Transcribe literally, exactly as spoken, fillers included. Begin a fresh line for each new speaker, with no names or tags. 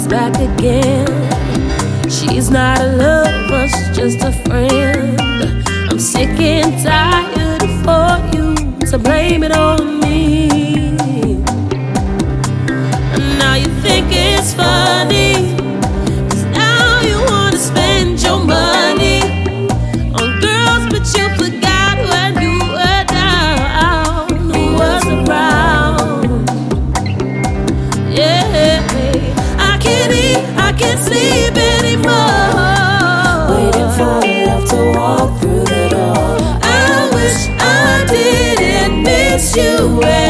back again. She's not a lover, she's just a friend. I'm sick and tired for you to blame it on me. And now you think it's funny, 'cause now you wanna spend your money on girls, but you forgot when you were down, who was around. Yeah, I can't eat, I can't sleep anymore, waiting for love to walk through the door. I wish I didn't miss you.